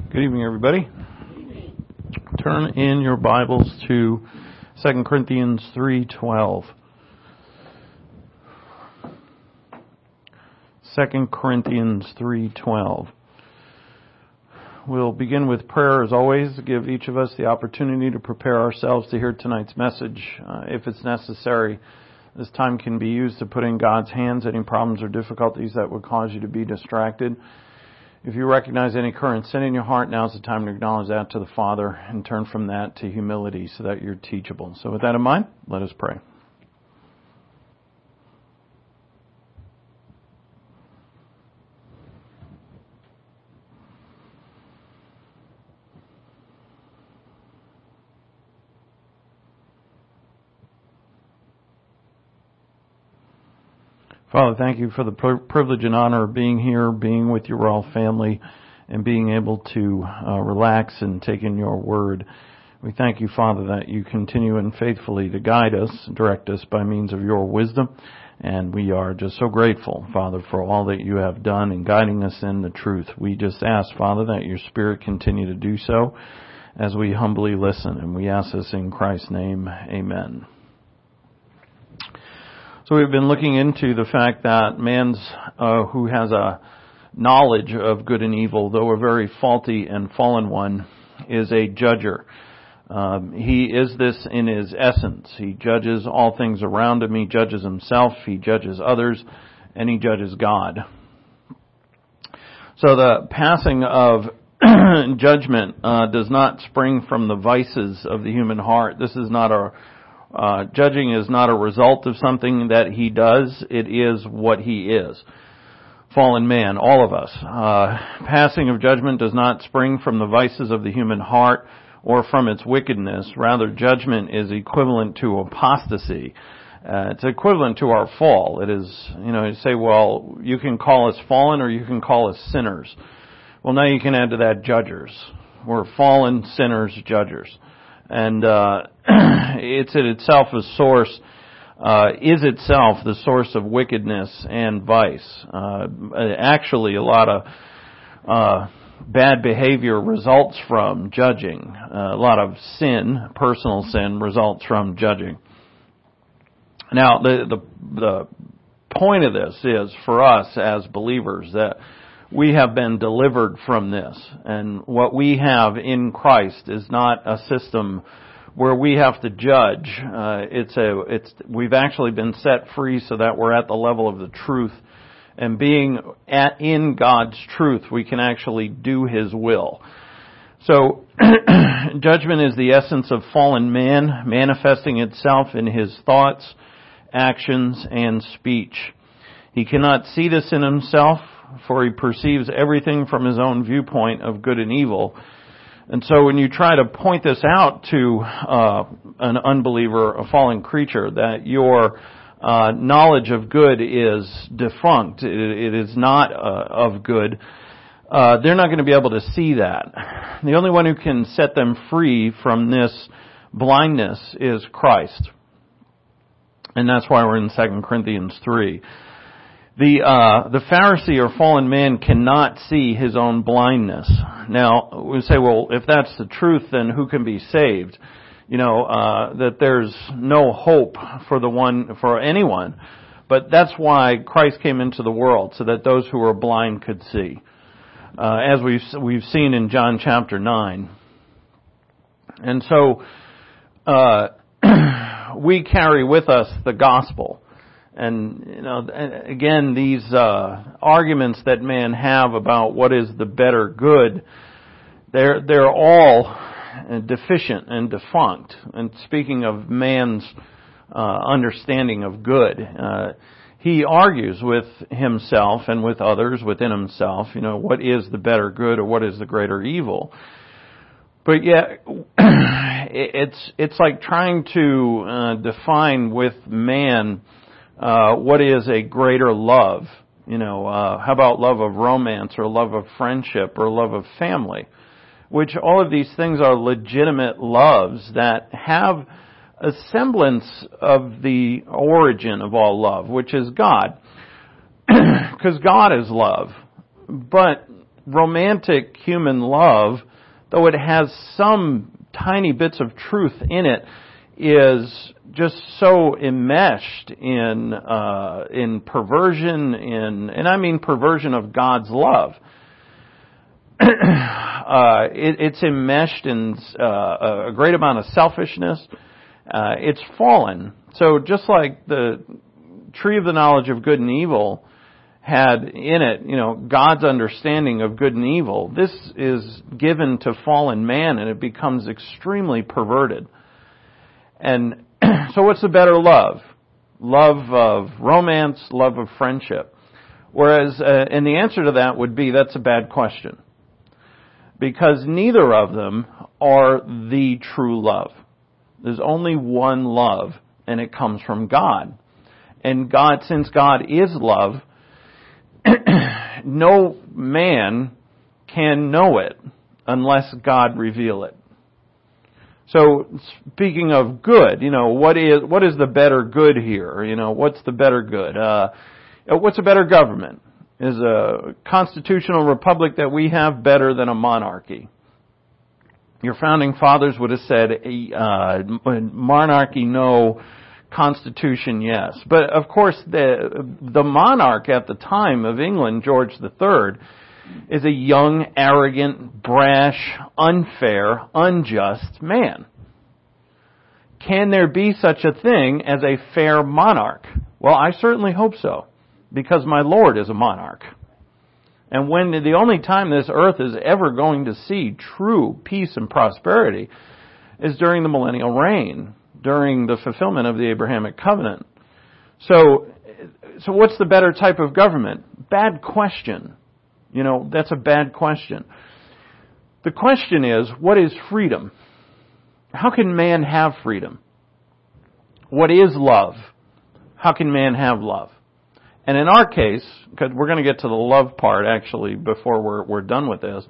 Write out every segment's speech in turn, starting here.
Good evening, everybody. Turn in your Bibles to 2 Corinthians 3:12. 2 Corinthians 3:12. We'll begin with prayer as always, to give each of us the opportunity to prepare ourselves to hear tonight's message. If it's necessary, this time can be used to put in God's hands any problems or difficulties that would cause you to be distracted. If you recognize any current sin in your heart, now's the time to acknowledge that to the Father and turn from that to humility so that you're teachable. So with that in mind, let us pray. Father, thank you for the privilege and honor of being here, being with your royal family, and being able to relax and take in your word. We thank you, Father, that you continue and faithfully to guide us, direct us by means of your wisdom. And we are just so grateful, Father, for all that you have done in guiding us in the truth. We just ask, Father, that your Spirit continue to do so as we humbly listen. And we ask this in Christ's name. Amen. So we've been looking into the fact that man's who has a knowledge of good and evil, though a very faulty and fallen one, is a judger. He is this in his essence. He judges all things around him. He judges himself. He judges others. And he judges God. So the passing of judgment does not spring from the vices of the human heart. This is not judging is not a result of something that he does. It is what he is. Fallen man, all of us. Passing of judgment does not spring from the vices of the human heart or from its wickedness. Rather, judgment is equivalent to apostasy. It's equivalent to our fall. It is, you say, well, you can call us fallen or you can call us sinners. Well, now you can add to that judgers. We're fallen, sinners, judgers. And it's in itself a source, is itself the source of wickedness and vice. Actually, a lot of bad behavior results from judging. A lot of sin, personal sin, results from judging. Now, the point of this is for us as believers that we have been delivered from this. And what we have in Christ is not a system where we have to judge. We've actually been set free so that we're at the level of the truth. And being in God's truth, we can actually do His will. So, judgment is the essence of fallen man, manifesting itself in his thoughts, actions, and speech. He cannot see this in himself, for he perceives everything from his own viewpoint of good and evil. And so when you try to point this out to an unbeliever, a fallen creature, that your knowledge of good is defunct, it is not of good, they're not going to be able to see that. The only one who can set them free from this blindness is Christ. And that's why we're in 2 Corinthians 3. The Pharisee or fallen man cannot see his own blindness. Now, we say, well, if that's the truth, then who can be saved? That there's no hope for anyone. But that's why Christ came into the world, so that those who were blind could see. As we've seen in John chapter 9. And so, we carry with us the gospel. And, again, these arguments that man have about what is the better good, they're all deficient and defunct. And speaking of man's understanding of good, he argues with himself and with others within himself, what is the better good or what is the greater evil. But yet, it's like trying to define with man what is a greater love? How about love of romance or love of friendship or love of family? Which all of these things are legitimate loves that have a semblance of the origin of all love, which is God. Because God is love. But romantic human love, though it has some tiny bits of truth in it, is just so enmeshed in perversion, and I mean perversion of God's love. It's enmeshed in a great amount of selfishness. It's fallen. So just like the tree of the knowledge of good and evil had in it, God's understanding of good and evil, this is given to fallen man, and it becomes extremely perverted. And so what's the better love? Love of romance, love of friendship. Whereas, and the answer to that would be, that's a bad question. Because neither of them are the true love. There's only one love, and it comes from God. And God, since God is love, no man can know it unless God reveal it. So, speaking of good, what is the better good here? What's the better good? What's a better government? Is a constitutional republic that we have better than a monarchy? Your founding fathers would have said, monarchy no, constitution yes. But of course, the monarch at the time of England, George III, is a young, arrogant, brash, unfair, unjust man. Can there be such a thing as a fair monarch? Well, I certainly hope so, because my Lord is a monarch. And when the only time this earth is ever going to see true peace and prosperity is during the millennial reign, during the fulfillment of the Abrahamic covenant. So what's the better type of government? Bad question. That's a bad question. The question is, what is freedom? How can man have freedom? What is love? How can man have love? And in our case, because we're going to get to the love part actually before we're done with this,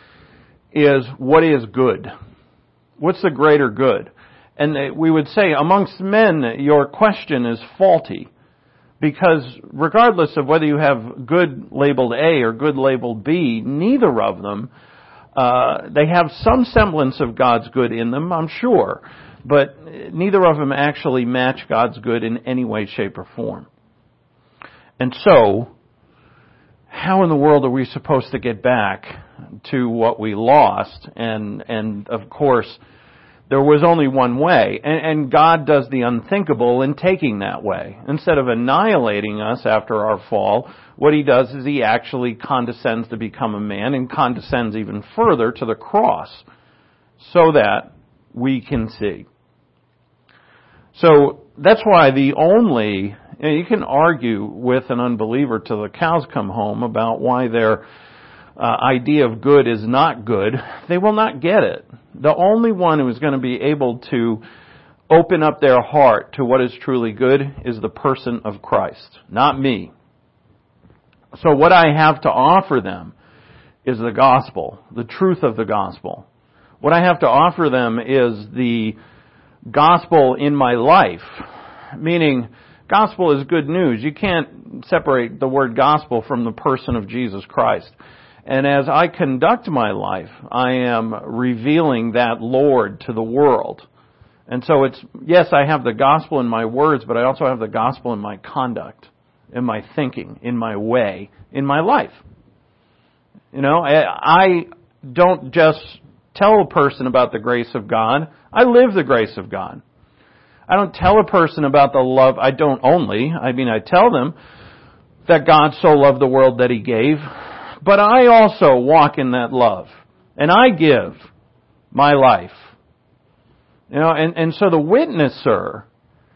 is what is good? What's the greater good? And we would say, amongst men, your question is faulty. Because regardless of whether you have good labeled A or good labeled B, neither of them, they have some semblance of God's good in them, I'm sure. But neither of them actually match God's good in any way, shape, or form. And so, how in the world are we supposed to get back to what we lost? And of course, there was only one way. And God does the unthinkable in taking that way. Instead of annihilating us after our fall, what He does is He actually condescends to become a man and condescends even further to the cross so that we can see. So that's why you can argue with an unbeliever till the cows come home about why their idea of good is not good. They will not get it. The only one who is going to be able to open up their heart to what is truly good is the person of Christ, not me. So what I have to offer them is the gospel, the truth of the gospel. What I have to offer them is the gospel in my life, meaning gospel is good news. You can't separate the word gospel from the person of Jesus Christ. And as I conduct my life, I am revealing that Lord to the world. And so yes, I have the gospel in my words, but I also have the gospel in my conduct, in my thinking, in my way, in my life. I don't just tell a person about the grace of God. I live the grace of God. I don't tell a person about the love. I tell them that God so loved the world that He gave. But I also walk in that love. And I give my life. And so the witnesser,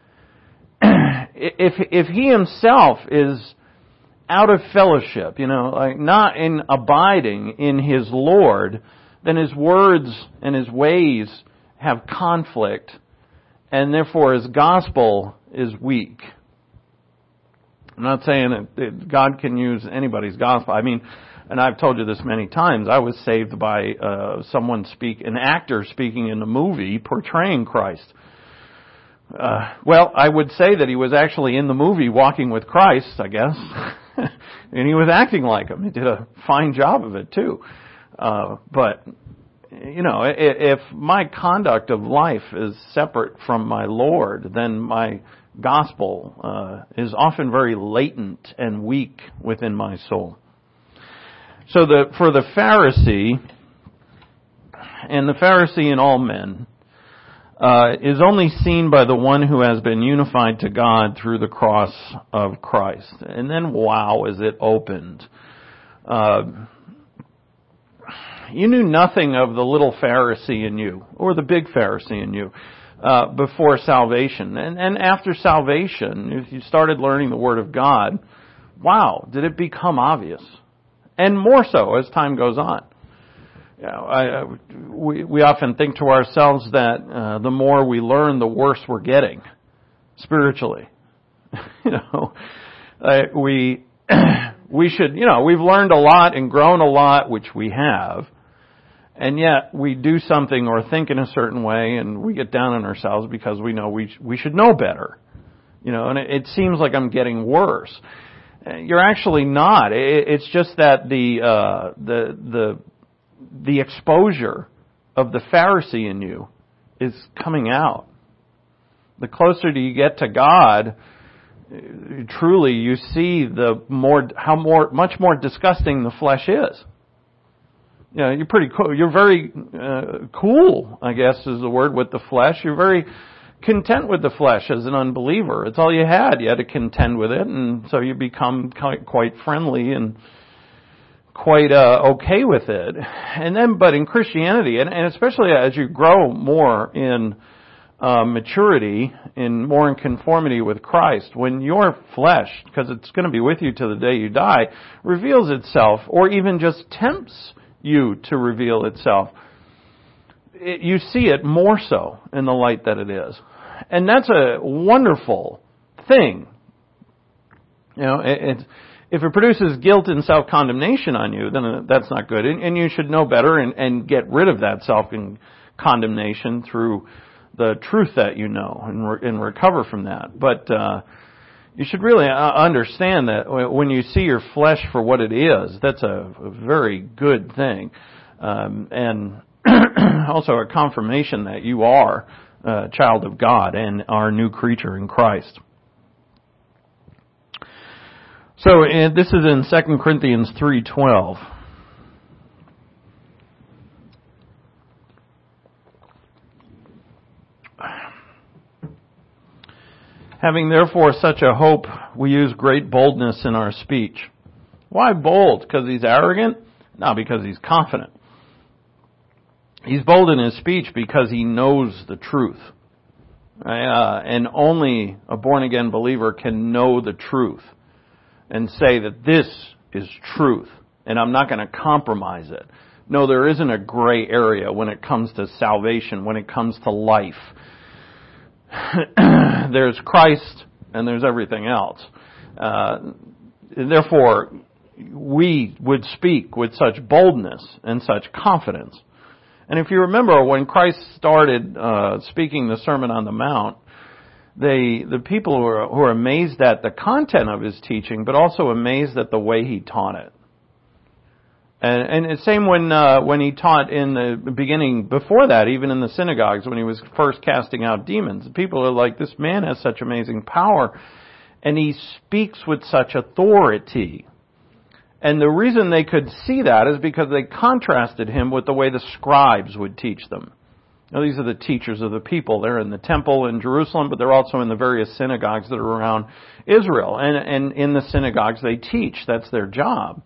if he himself is out of fellowship, not in abiding in his Lord, then his words and his ways have conflict, and therefore his gospel is weak. I'm not saying that God can use anybody's gospel. And I've told you this many times, I was saved by an actor speaking in a movie portraying Christ. I would say that he was actually in the movie walking with Christ, I guess. And he was acting like him. He did a fine job of it too. But, if my conduct of life is separate from my Lord, then my gospel is often very latent and weak within my soul. So for the Pharisee, and the Pharisee in all men, is only seen by the one who has been unified to God through the cross of Christ. And then, wow, is it opened. You knew nothing of the little Pharisee in you, or the big Pharisee in you, before salvation. And after salvation, if you started learning the Word of God, wow, did it become obvious. And more so as time goes on. We often think to ourselves that the more we learn, the worse we're getting spiritually. We should, we've learned a lot and grown a lot, which we have, and yet we do something or think in a certain way, and we get down on ourselves because we know we should know better. And it seems like I'm getting worse. You're actually not. It's just that the exposure of the Pharisee in you is coming out. The closer you get to God, truly you see much more disgusting the flesh is. You're pretty cool. You're very cool, I guess is the word, with the flesh. You're very content with the flesh as an unbeliever. It's all you had. You had to contend with it, and so you become quite friendly and quite okay with it. And then, but in Christianity, and especially as you grow more in maturity, more in conformity with Christ, when your flesh, because it's going to be with you till the day you die, reveals itself, or even just tempts you to reveal itself, you see it more so in the light that it is. And that's a wonderful thing. If it produces guilt and self-condemnation on you, then that's not good. And you should know better and get rid of that self-condemnation through the truth that you know and recover from that. But you should really understand that when you see your flesh for what it is, that's a very good thing. And also a confirmation that you are a child of God and are a new creature in Christ. So this is in 2 Corinthians 3:12. Having therefore such a hope, we use great boldness in our speech. Why bold? Because he's arrogant? No, because he's confident. He's bold in his speech because he knows the truth. And only a born-again believer can know the truth and say that this is truth, and I'm not going to compromise it. No, there isn't a gray area when it comes to salvation, when it comes to life. There's Christ, and there's everything else. Therefore, we would speak with such boldness and such confidence. And if you remember, when Christ started speaking the Sermon on the Mount, the people who are amazed at the content of his teaching, but also amazed at the way he taught it. And the same when he taught in the beginning, before that, even in the synagogues, when he was first casting out demons. People are like, this man has such amazing power, and he speaks with such authority. And the reason they could see that is because they contrasted him with the way the scribes would teach them. Now, these are the teachers of the people. They're in the temple in Jerusalem, but they're also in the various synagogues that are around Israel. And in the synagogues they teach. That's their job.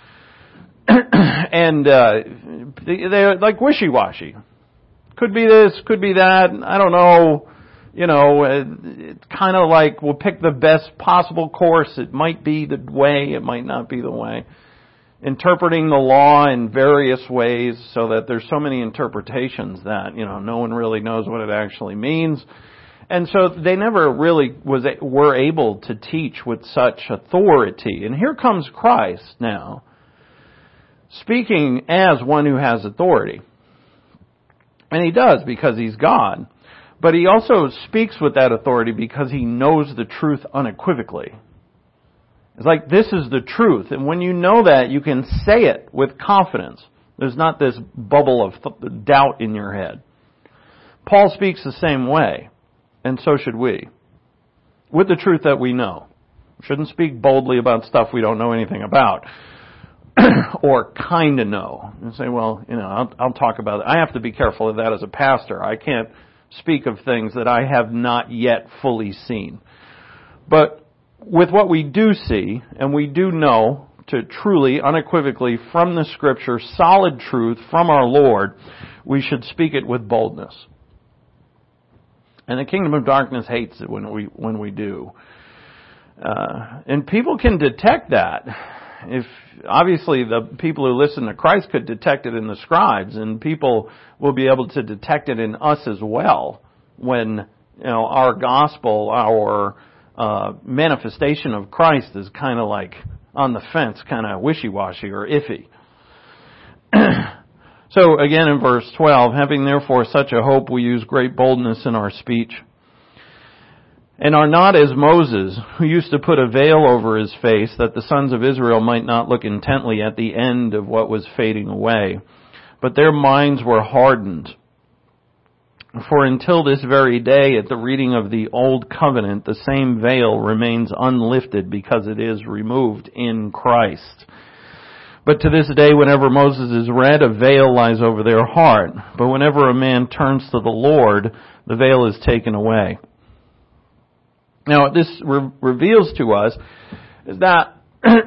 And they're like wishy-washy. Could be this, could be that. I don't know. It's kind of like we'll pick the best possible course. It might be the way, it might not be the way. Interpreting the law in various ways so that there's so many interpretations that, no one really knows what it actually means. And so they never really were able to teach with such authority. And here comes Christ now, speaking as one who has authority. And he does because he's God. But he also speaks with that authority because he knows the truth unequivocally. It's like, this is the truth. And when you know that, you can say it with confidence. There's not this bubble of doubt in your head. Paul speaks the same way, and so should we, with the truth that we know. We shouldn't speak boldly about stuff we don't know anything about, or kind of know. And say, well, I'll talk about it. I have to be careful of that as a pastor. I can't speak of things that I have not yet fully seen. But with what we do see, and we do know to truly, unequivocally, from the Scripture, solid truth from our Lord, we should speak it with boldness. And the kingdom of darkness hates it when we do. And people can detect that. If obviously the people who listen to Christ could detect it in the scribes, and people will be able to detect it in us as well when our gospel, our manifestation of Christ is kind of like on the fence, kind of wishy-washy or iffy. So again in verse 12, having therefore such a hope, we use great boldness in our speech, and are not as Moses, who used to put a veil over his face, that the sons of Israel might not look intently at the end of what was fading away. But their minds were hardened. For until this very day, at the reading of the Old Covenant, the same veil remains unlifted because it is removed in Christ. But to this day, whenever Moses is read, a veil lies over their heart. But whenever a man turns to the Lord, the veil is taken away. Now, what this reveals to us is that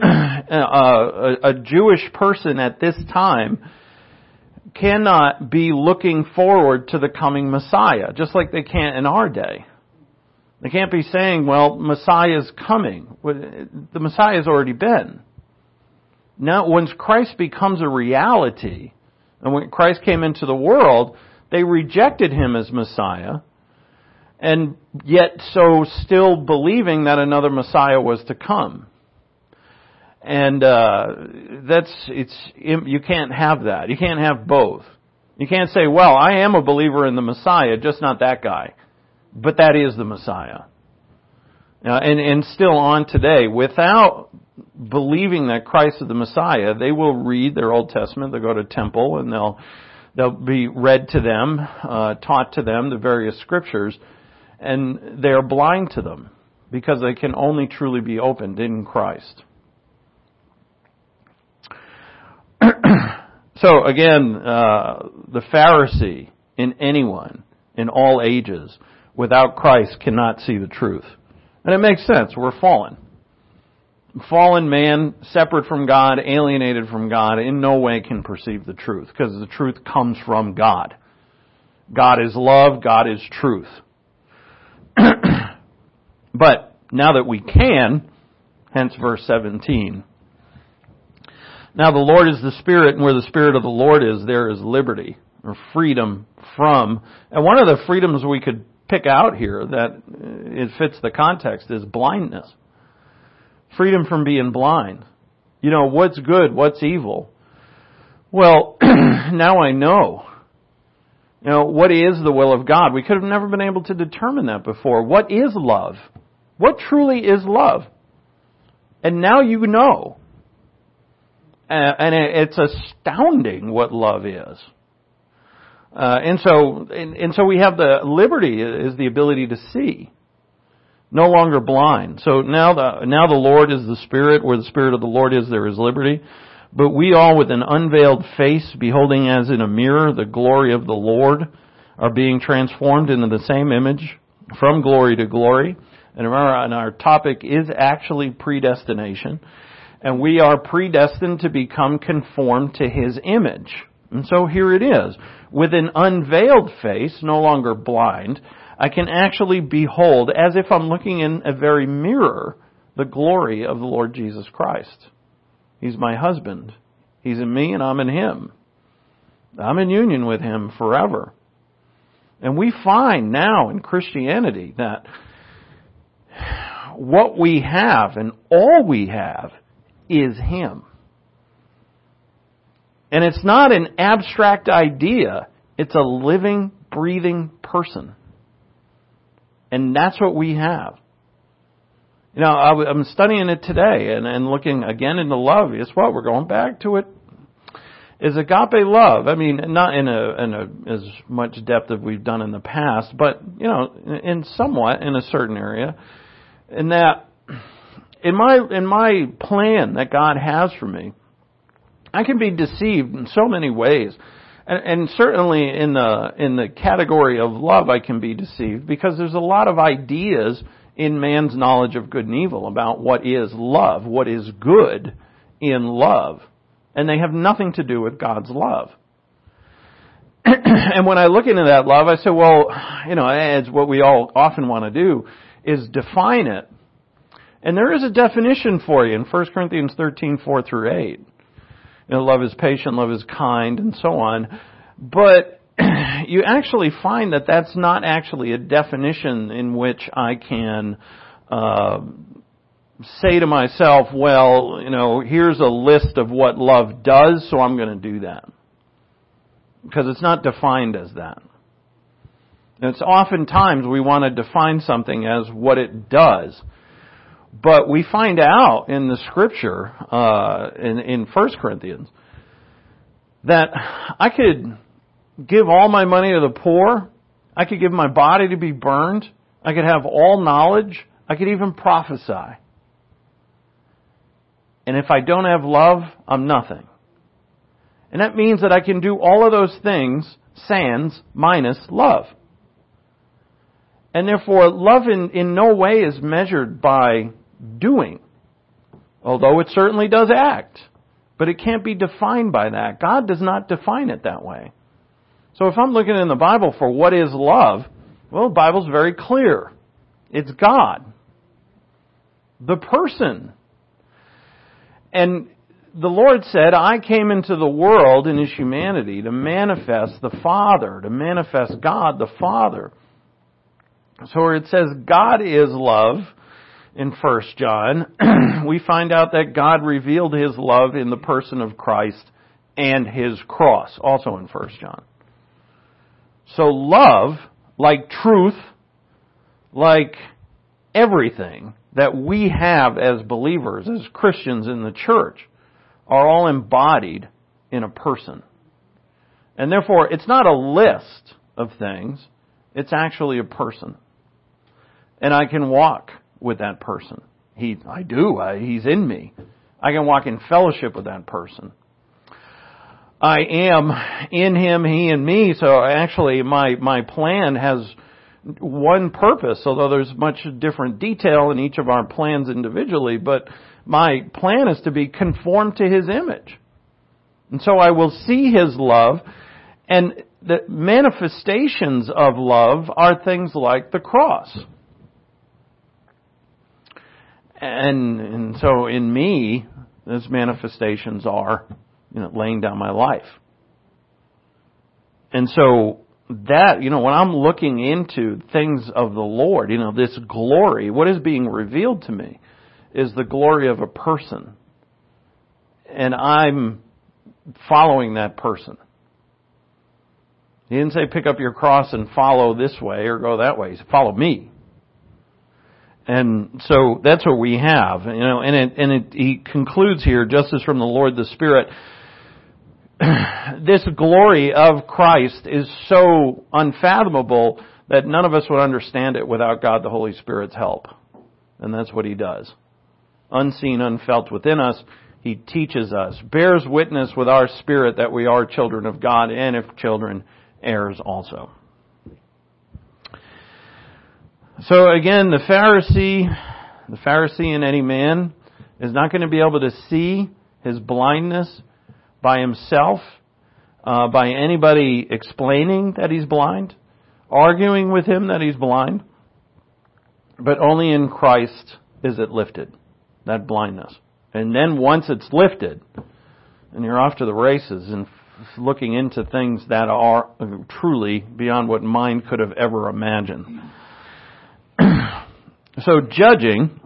a Jewish person at this time cannot be looking forward to the coming Messiah, just like they can't in our day. They can't be saying, well, Messiah's coming. The Messiah's already been. Now, once Christ becomes a reality, and when Christ came into the world, they rejected Him as Messiah, and yet so still believing that another Messiah was to come. And you can't have that. You can't have both. You can't say, well, I am a believer in the Messiah, just not that guy. But that is the Messiah. And still on today, without believing that Christ is the Messiah, they will read their Old Testament, they'll go to temple, and they'll be read to them, taught to them the various scriptures, and they are blind to them because they can only truly be opened in Christ. So again, the Pharisee in anyone, in all ages, without Christ cannot see the truth. And it makes sense. We're fallen. Fallen man, separate from God, alienated from God, in no way can perceive the truth, because the truth comes from God. God is love, God is truth. But now that we can, hence verse 17, now the Lord is the Spirit, and where the Spirit of the Lord is, there is liberty, or freedom from. And one of the freedoms we could pick out here that it fits the context is blindness. Freedom from being blind. What's good, what's evil? Well, now I know. What is the will of God? We could have never been able to determine that before. What is love? What truly is love? And now you know. And it's astounding what love is. And so we have the liberty is the ability to see. No longer blind. So now the Lord is the Spirit. Where the Spirit of the Lord is, there is liberty. But we all, with an unveiled face, beholding as in a mirror the glory of the Lord, are being transformed into the same image from glory to glory. And our topic is actually predestination. And we are predestined to become conformed to His image. And so here it is. With an unveiled face, no longer blind, I can actually behold, as if I'm looking in a very mirror, the glory of the Lord Jesus Christ. He's my husband. He's in me and I'm in Him. I'm in union with Him forever. And we find now in Christianity that what we have and all we have is Him. And it's not an abstract idea. It's a living, breathing person. And that's what we have. I'm studying it today and looking again into love. Guess what? We're going back to it. Is agape love. I mean, not in as much depth as we've done in the past, but, in a certain area. In that, in my plan that God has for me, I can be deceived in so many ways. And certainly in the category of love, I can be deceived because there's a lot of ideas in man's knowledge of good and evil about what is love, what is good in love. And they have nothing to do with God's love. And when I look into that love, I say, well, as what we all often want to do is define it. And there is a definition for you in 1 Corinthians 13, 4 through 8. Love is patient, love is kind, and so on. But you actually find that that's not actually a definition in which I can say to myself, well, here's a list of what love does, so I'm going to do that. Because it's not defined as that. And it's oftentimes we want to define something as what it does. But we find out in the Scripture, in 1 Corinthians, that I could give all my money to the poor. I could give my body to be burned. I could have all knowledge. I could even prophesy. And if I don't have love, I'm nothing. And that means that I can do all of those things, sans, minus love. And therefore, love in no way is measured by doing. Although it certainly does act. But it can't be defined by that. God does not define it that way. So if I'm looking in the Bible for what is love, well, the Bible's very clear. It's God. The person. And the Lord said, I came into the world in His humanity to manifest the Father, to manifest God the Father. So where it says God is love in 1 John, we find out that God revealed His love in the person of Christ and His cross, also in 1 John. So love, like truth, like everything that we have as believers, as Christians in the church, are all embodied in a person. And therefore, it's not a list of things, it's actually a person. And I can walk with that person. He's in me. I can walk in fellowship with that person. I am in Him, He in me, so actually my plan has one purpose, although there's much different detail in each of our plans individually, but my plan is to be conformed to His image. And so I will see His love, and the manifestations of love are things like the cross. And so in me, those manifestations are, laying down my life. And so that, when I'm looking into things of the Lord, this glory, what is being revealed to me is the glory of a person. And I'm following that person. He didn't say pick up your cross and follow this way or go that way. He said follow me. And so that's what we have, he concludes here, just as from the Lord the Spirit, this glory of Christ is so unfathomable that none of us would understand it without God the Holy Spirit's help. And that's what He does. Unseen, unfelt within us, He teaches us, bears witness with our spirit that we are children of God, and if children, heirs also. So again, the Pharisee in any man is not going to be able to see his blindness by himself, by anybody explaining that he's blind, arguing with him that he's blind, but only in Christ is it lifted, that blindness. And then once it's lifted, and you're off to the races and looking into things that are truly beyond what mind could have ever imagined. So judging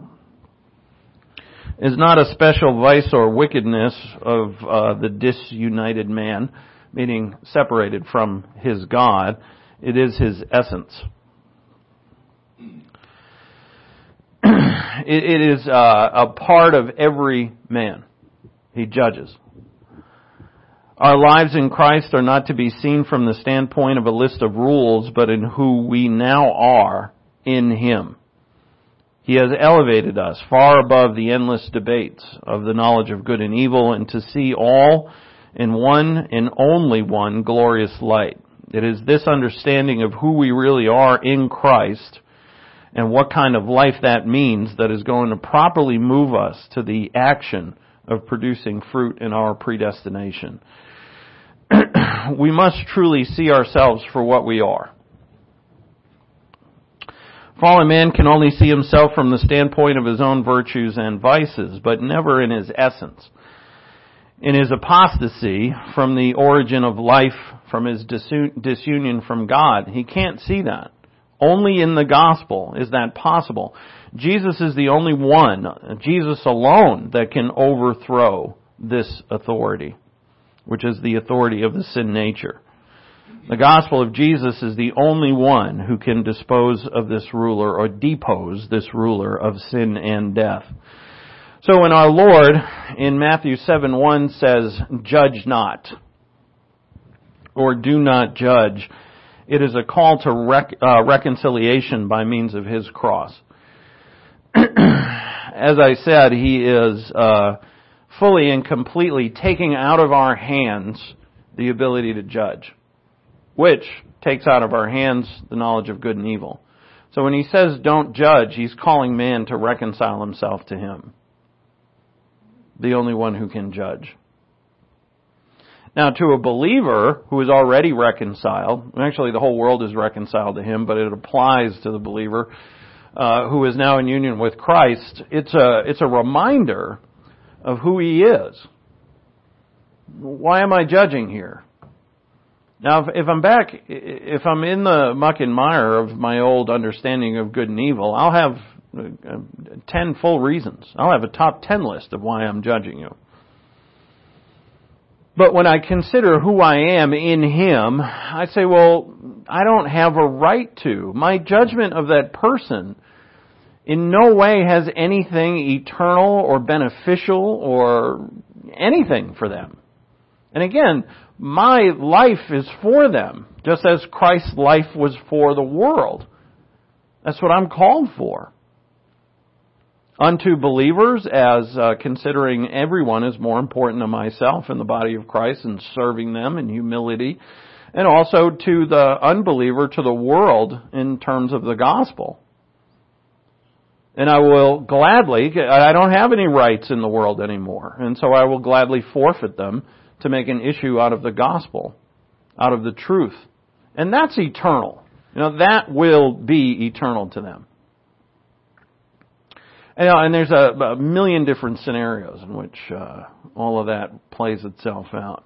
is not a special vice or wickedness of the disunited man, meaning separated from his God. It is his essence. it is a part of every man. He judges. Our lives in Christ are not to be seen from the standpoint of a list of rules, but in who we now are in Him. He has elevated us far above the endless debates of the knowledge of good and evil, and to see all in one and only one glorious light. It is this understanding of who we really are in Christ and what kind of life that means that is going to properly move us to the action of producing fruit in our predestination. We must truly see ourselves for what we are. Fallen man can only see himself from the standpoint of his own virtues and vices, but never in his essence. In his apostasy from the origin of life, from his disunion from God, he can't see that. Only in the gospel is that possible. Jesus is the only one, Jesus alone, that can overthrow this authority, which is the authority of the sin nature. The gospel of Jesus is the only one who can dispose of this ruler or depose this ruler of sin and death. So when our Lord in Matthew 7:1 says, "Judge not," or "do not judge," it is a call to reconciliation by means of His cross. As I said, He is fully and completely taking out of our hands the ability to judge, which takes out of our hands the knowledge of good and evil. So when He says don't judge, He's calling man to reconcile himself to Him, the only one who can judge. Now, to a believer who is already reconciled, actually the whole world is reconciled to Him, but it applies to the believer who is now in union with Christ, it's a reminder of who He is. Why am I judging here? Now, if I'm in the muck and mire of my old understanding of good and evil, I'll have 10 full reasons. I'll have a top 10 list of why I'm judging you. But when I consider who I am in Him, I say, well, I don't have a right to. My judgment of that person in no way has anything eternal or beneficial or anything for them. And again, my life is for them, just as Christ's life was for the world. That's what I'm called for. Unto believers, as considering everyone is more important than myself in the body of Christ and serving them in humility, and also to the unbeliever, to the world in terms of the gospel. And I will gladly, I don't have any rights in the world anymore, and so I will gladly forfeit them to make an issue out of the gospel, out of the truth. And that's eternal. That will be eternal to them. And there's a million different scenarios in which all of that plays itself out.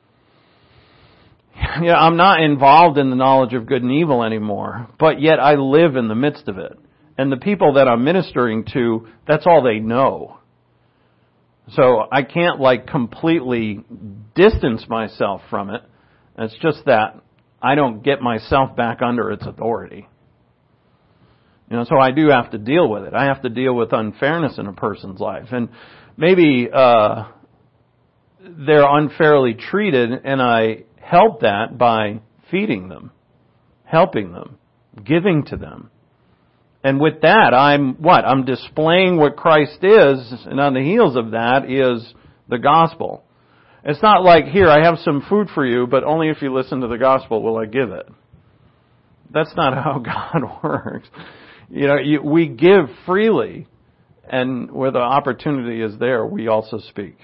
I'm not involved in the knowledge of good and evil anymore, but yet I live in the midst of it. And the people that I'm ministering to, that's all they know. So I can't completely distance myself from it. It's just that I don't get myself back under its authority. So I do have to deal with it. I have to deal with unfairness in a person's life. And maybe they're unfairly treated, and I help that by feeding them, helping them, giving to them. And with that, I'm displaying what Christ is, and on the heels of that is the gospel. It's not like, here, I have some food for you, but only if you listen to the gospel will I give it. That's not how God works. We give freely, and where the opportunity is there, we also speak.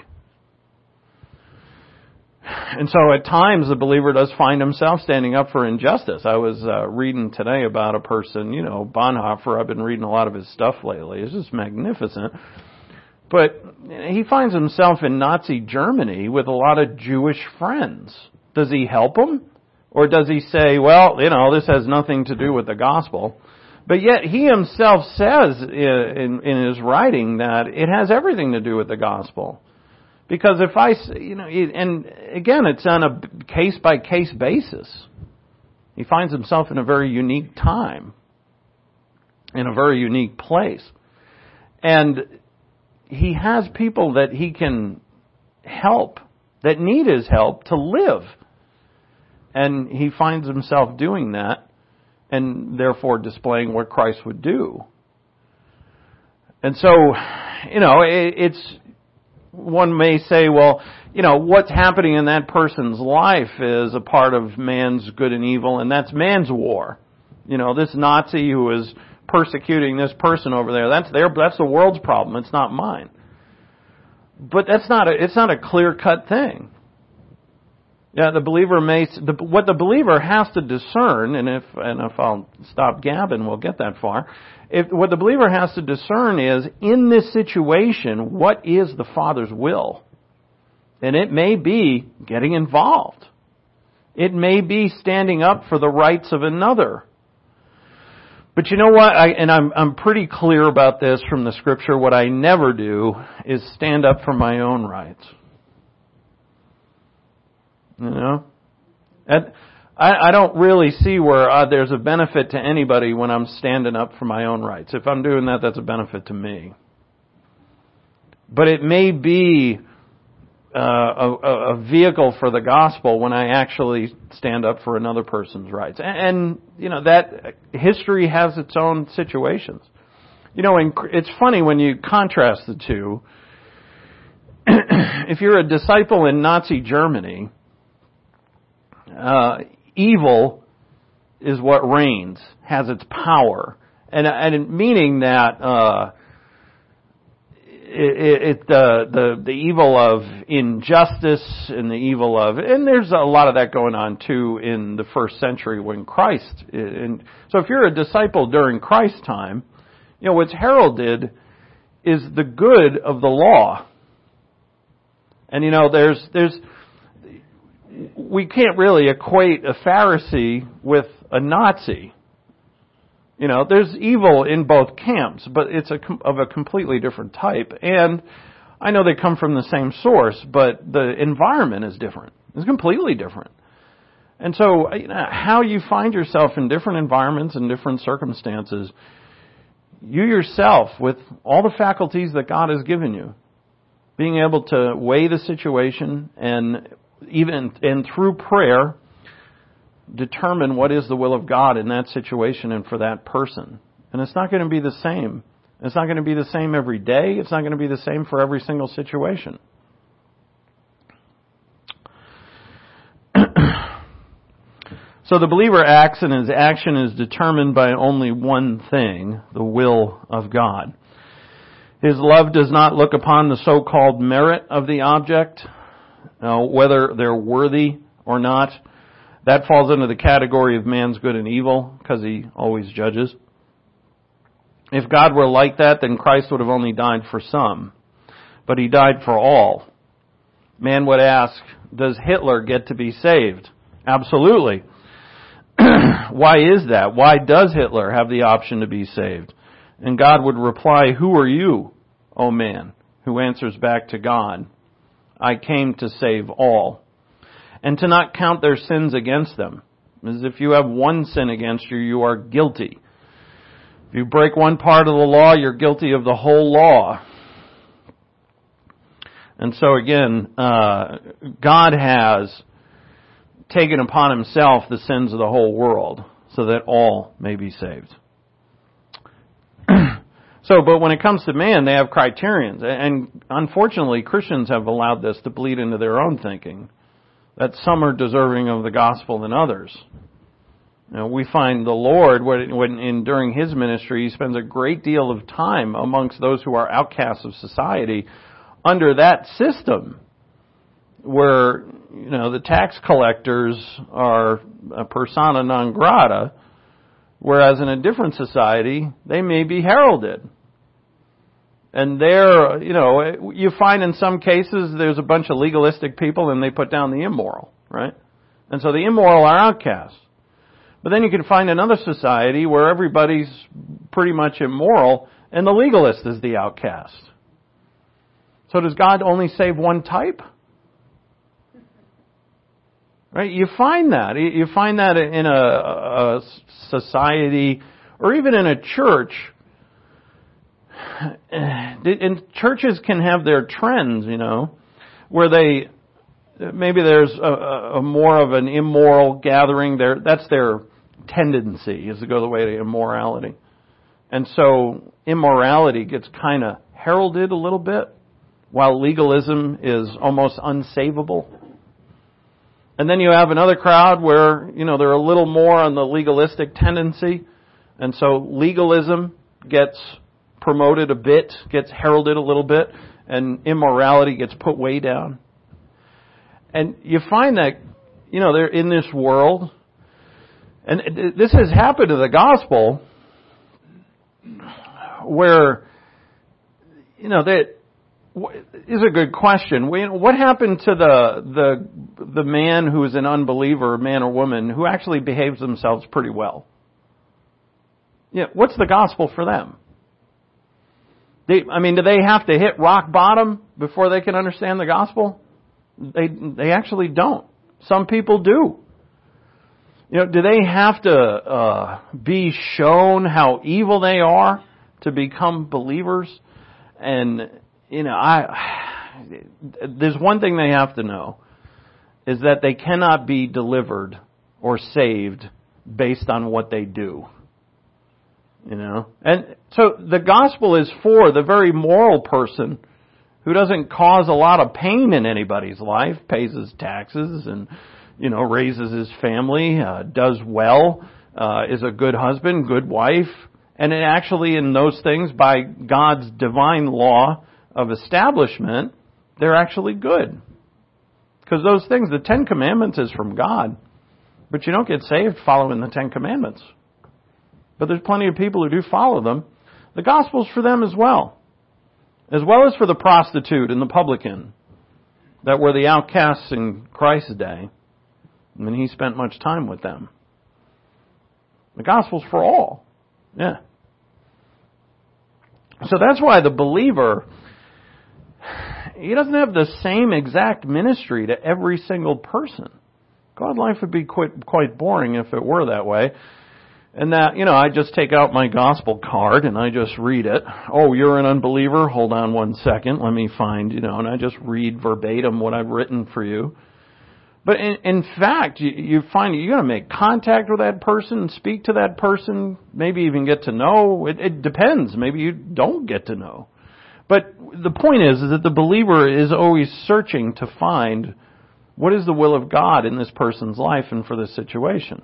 And so at times the believer does find himself standing up for injustice. I was reading today about a person, Bonhoeffer. I've been reading a lot of his stuff lately. It's just magnificent. But he finds himself in Nazi Germany with a lot of Jewish friends. Does he help them? Or does he say, well, this has nothing to do with the gospel? But yet he himself says in his writing that it has everything to do with the gospel. Because if and again, it's on a case-by-case basis. He finds himself in a very unique time, in a very unique place. And he has people that he can help, that need his help to live. And he finds himself doing that, and therefore displaying what Christ would do. And so, it's, one may say, well, what's happening in that person's life is a part of man's good and evil, and that's man's war. This Nazi who is persecuting this person over there, that's the world's problem. It's not mine. But it's not a clear-cut thing. Yeah, the believer what the believer has to discern, and if I'll stop gabbing, we'll get that far. What the believer has to discern is, in this situation, what is the Father's will? And it may be getting involved. It may be standing up for the rights of another. But you know what? I'm pretty clear about this from the Scripture. What I never do is stand up for my own rights. I don't really see where there's a benefit to anybody when I'm standing up for my own rights. If I'm doing that, that's a benefit to me. But it may be a vehicle for the gospel when I actually stand up for another person's rights. And that history has its own situations. It's funny when you contrast the two. If you're a disciple in Nazi Germany, evil is what reigns, has its power, and meaning that the evil of injustice and the evil of, and there's a lot of that going on too in the first century when Christ. And so if you're a disciple during Christ's time, what's heralded is the good of the law, and we can't really equate a Pharisee with a Nazi. There's evil in both camps, but it's of a completely different type. And I know they come from the same source, but the environment is different. It's completely different. And so, how you find yourself in different environments and different circumstances, you yourself, with all the faculties that God has given you, being able to weigh the situation and through prayer, determine what is the will of God in that situation and for that person. And it's not going to be the same. It's not going to be the same every day. It's not going to be the same for every single situation. So the believer acts, and his action is determined by only one thing, the will of God. His love does not look upon the so-called merit of the object, whether they're worthy or not. That falls under the category of man's good and evil, because he always judges. If God were like that, then Christ would have only died for some. But he died for all. Man would ask, does Hitler get to be saved? Absolutely. Why is that? Why does Hitler have the option to be saved? And God would reply, who are you, O man, who answers back to God? I came to save all. And to not count their sins against them. As if you have one sin against you, you are guilty. If you break one part of the law, you're guilty of the whole law. And so again, God has taken upon himself the sins of the whole world so that all may be saved. But when it comes to man, they have criterions. And unfortunately, Christians have allowed this to bleed into their own thinking, that some are deserving of the gospel than others. We find the Lord, during his ministry, he spends a great deal of time amongst those who are outcasts of society under that system, where the tax collectors are a persona non grata, whereas in a different society they may be heralded. And there, you find in some cases there's a bunch of legalistic people and they put down the immoral, right? And so the immoral are outcasts. But then you can find another society where everybody's pretty much immoral and the legalist is the outcast. So does God only save one type? Right? You find that. You find that in a society or even in a church And churches can have their trends, where maybe there's a more of an immoral gathering there. That's their tendency, is to go the way to immorality. And so immorality gets kind of heralded a little bit, while legalism is almost unsavable. And then you have another crowd where, they're a little more on the legalistic tendency. And so legalism gets promoted a bit, gets heralded a little bit, and immorality gets put way down. And you find that, they're in this world, and this has happened to the gospel, where, that is a good question. What happened to the man who is an unbeliever, man or woman, who actually behaves themselves pretty well? What's the gospel for them? Do they have to hit rock bottom before they can understand the gospel? They actually don't. Some people do. Do they have to be shown how evil they are to become believers? And there's one thing they have to know, is that they cannot be delivered or saved based on what they do. And so the gospel is for the very moral person who doesn't cause a lot of pain in anybody's life, pays his taxes and, raises his family, does well, is a good husband, good wife. And it actually, in those things, by God's divine law of establishment, they're actually good. Because those things, the Ten Commandments is from God. But you don't get saved following the Ten Commandments. But there's plenty of people who do follow them. The gospel's for them as well as for the prostitute and the publican, that were the outcasts in Christ's day. He spent much time with them. The gospel's for all. Yeah. So that's why the believer, he doesn't have the same exact ministry to every single person. God's life would be quite boring if it were that way. And that, I just take out my gospel card and I just read it. Oh, you're an unbeliever? Hold on one second. Let me find, and I just read verbatim what I've written for you. But in fact, you find you're going to make contact with that person, speak to that person, maybe even get to know. It depends. Maybe you don't get to know. But the point is that the believer is always searching to find what is the will of God in this person's life and for this situation.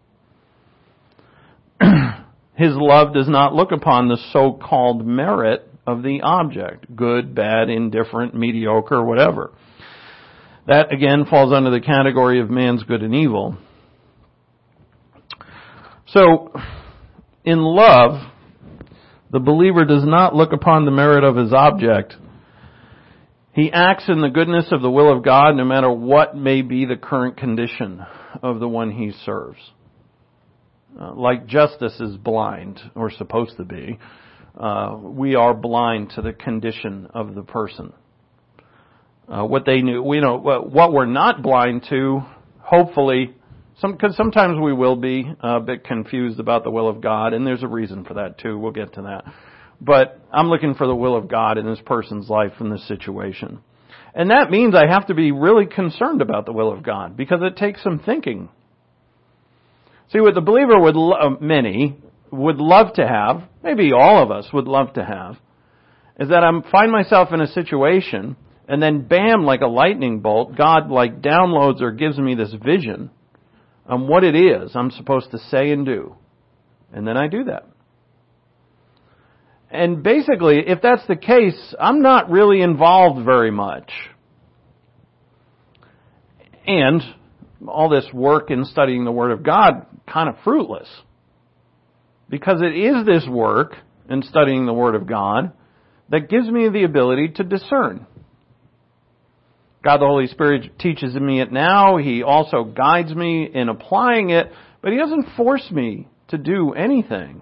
His love does not look upon the so-called merit of the object, good, bad, indifferent, mediocre, whatever. That, again, falls under the category of man's good and evil. So, in love, the believer does not look upon the merit of his object. He acts in the goodness of the will of God no matter what may be the current condition of the one he serves. Like justice is blind, or supposed to be, we are blind to the condition of the person. What they knew, what we're not blind to, hopefully, because sometimes we will be a bit confused about the will of God, and there's a reason for that too. We'll get to that. But I'm looking for the will of God in this person's life in this situation. And that means I have to be really concerned about the will of God, because it takes some thinking. See, what the believer many would love to have, maybe all of us would love to have, is that I find myself in a situation, and then bam, like a lightning bolt, God downloads or gives me this vision on what it is I'm supposed to say and do. And then I do that. And basically, if that's the case, I'm not really involved very much. And all this work in studying the Word of God, kind of fruitless. Because it is this work in studying the Word of God that gives me the ability to discern. God the Holy Spirit teaches me it now. He also guides me in applying it, but He doesn't force me to do anything.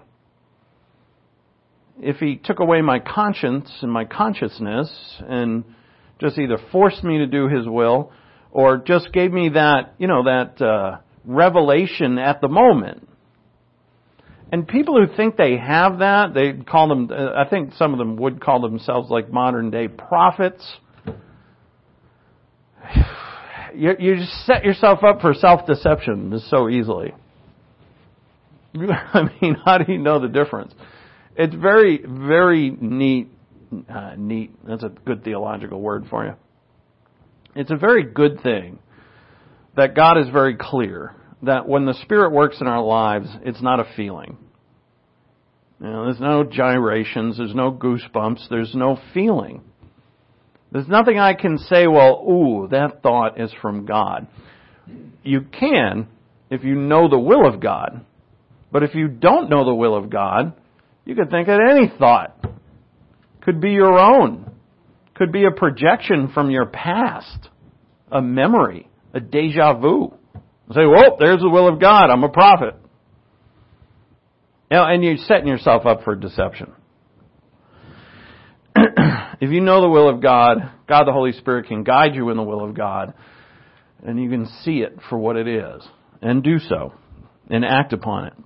If He took away my conscience and my consciousness and just either forced me to do His will or just gave me that, revelation at the moment, And people who think they have that, they call them, I think some of them would call themselves like modern day prophets. You just set yourself up for self-deception just so easily. I mean, how do you know the difference? It's very, very neat. Neat, that's a good theological word for you. It's a very good thing that God is very clear that when the Spirit works in our lives, it's not a feeling. There's no gyrations, there's no goosebumps, there's no feeling. There's nothing I can say, well, ooh, that thought is from God. You can if you know the will of God. But if you don't know the will of God, you could think of any thought. Could be your own. Could be a projection from your past. A memory. A deja vu. Say, whoa, there's the will of God. I'm a prophet. And you're setting yourself up for deception. If you know the will of God, God the Holy Spirit can guide you in the will of God. And you can see it for what it is. And do so. And act upon it.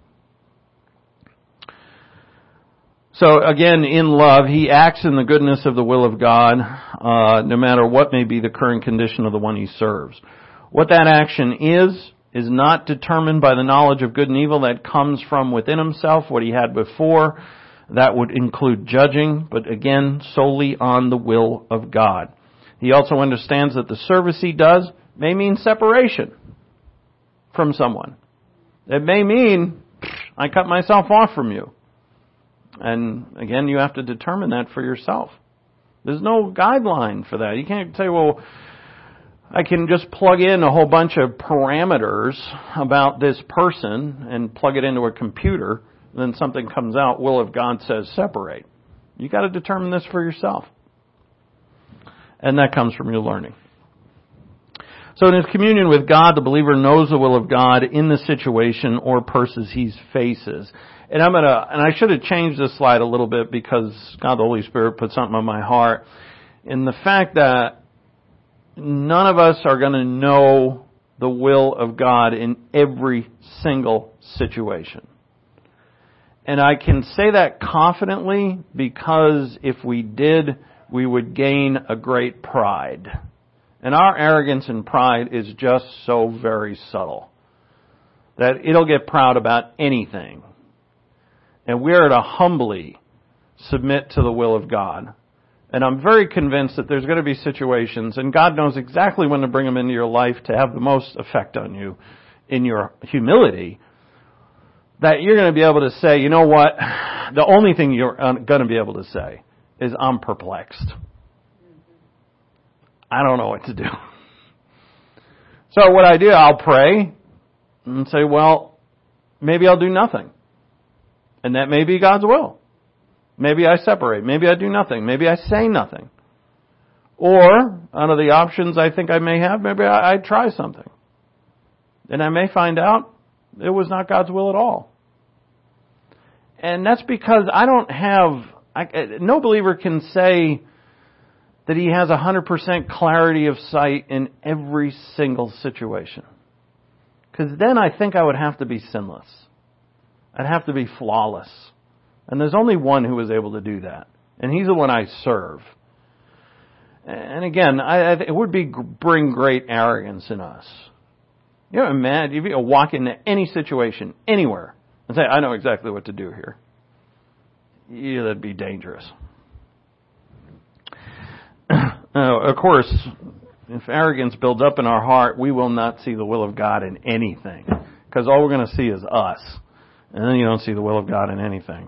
So again, in love, he acts in the goodness of the will of God, no matter what may be the current condition of the one he serves. What that action is not determined by the knowledge of good and evil that comes from within himself, what he had before. That would include judging, but again, solely on the will of God. He also understands that the service he does may mean separation from someone. It may mean, I cut myself off from you. And again, you have to determine that for yourself. There's no guideline for that. You can't say, well, I can just plug in a whole bunch of parameters about this person and plug it into a computer, and then something comes out, will of God says separate. You got to determine this for yourself. And that comes from your learning. So in his communion with God, the believer knows the will of God in the situation or persons he faces. And I should have changed this slide a little bit because God the Holy Spirit put something on my heart. In the fact that none of us are going to know the will of God in every single situation. And I can say that confidently because if we did, we would gain a great pride. And our arrogance and pride is just so very subtle that it'll get proud about anything. And we're to humbly submit to the will of God. And I'm very convinced that there's going to be situations, and God knows exactly when to bring them into your life to have the most effect on you in your humility, that you're going to be able to say, you know what, the only thing you're going to be able to say is, I'm perplexed. I don't know what to do. So what I do, I'll pray and say, well, maybe I'll do nothing. And that may be God's will. Maybe I separate. Maybe I do nothing. Maybe I say nothing. Or, out of the options I think I may have, maybe I try something. And I may find out it was not God's will at all. And that's because no believer can say that he has 100% clarity of sight in every single situation. Because then I think I would have to be sinless. I'd have to be flawless. And there's only one who is able to do that. And he's the one I serve. And again, it would bring great arrogance in us. You know, imagine if you walk into any situation, anywhere, and say, I know exactly what to do here. Yeah, that'd be dangerous. Of course, if arrogance builds up in our heart, we will not see the will of God in anything. Because all we're going to see is us. And then you don't see the will of God in anything.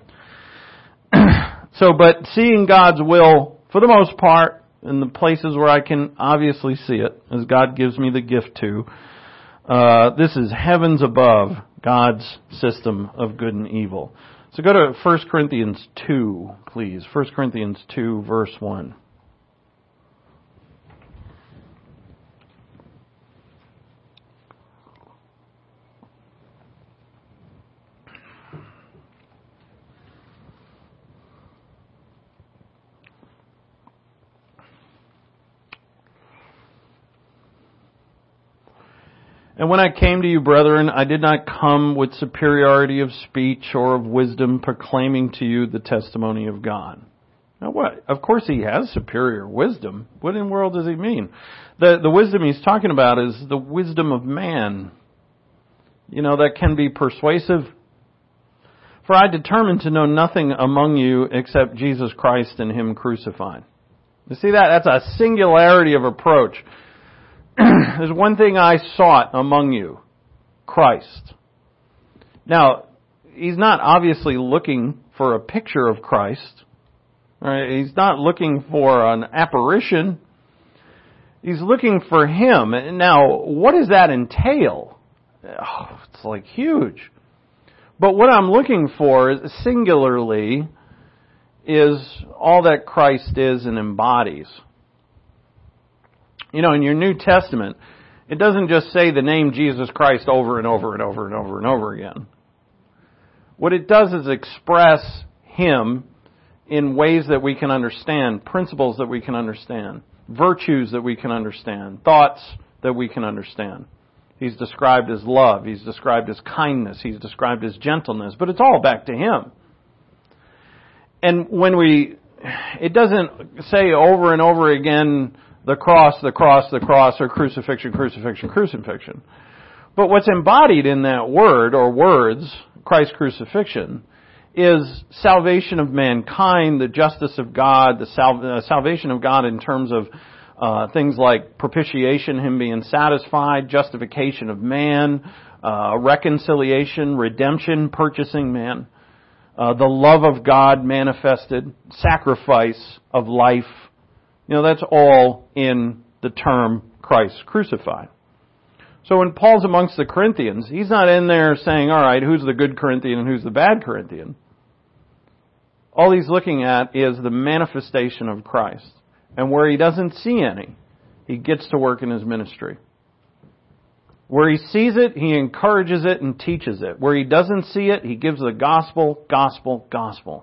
But seeing God's will, for the most part, in the places where I can obviously see it, as God gives me the gift to, this is heavens above God's system of good and evil. So go to 1 Corinthians 2, please. 1 Corinthians 2, verse 1. And when I came to you, brethren, I did not come with superiority of speech or of wisdom, proclaiming to you the testimony of God. Now what? Of course he has superior wisdom. What in the world does he mean? The wisdom he's talking about is the wisdom of man. That can be persuasive. For I determined to know nothing among you except Jesus Christ and Him crucified. You see that? That's a singularity of approach. There's one thing I sought among you, Christ. Now, he's not obviously looking for a picture of Christ. Right? He's not looking for an apparition. He's looking for Him. Now, what does that entail? It's like huge. But what I'm looking for singularly is all that Christ is and embodies. In your New Testament, it doesn't just say the name Jesus Christ over and over and over and over and over again. What it does is express Him in ways that we can understand, principles that we can understand, virtues that we can understand, thoughts that we can understand. He's described as love. He's described as kindness. He's described as gentleness. But it's all back to Him. And it doesn't say over and over again, the cross, the cross, the cross, or crucifixion, crucifixion, crucifixion. But what's embodied in that word, or words, Christ's crucifixion, is salvation of mankind, the justice of God, the salvation of God in terms of things like propitiation, Him being satisfied, justification of man, reconciliation, redemption, purchasing man, the love of God manifested, sacrifice of life. That's all in the term Christ crucified. So when Paul's amongst the Corinthians, he's not in there saying, all right, who's the good Corinthian and who's the bad Corinthian? All he's looking at is the manifestation of Christ. And where he doesn't see any, he gets to work in his ministry. Where he sees it, he encourages it and teaches it. Where he doesn't see it, he gives the gospel, gospel, gospel.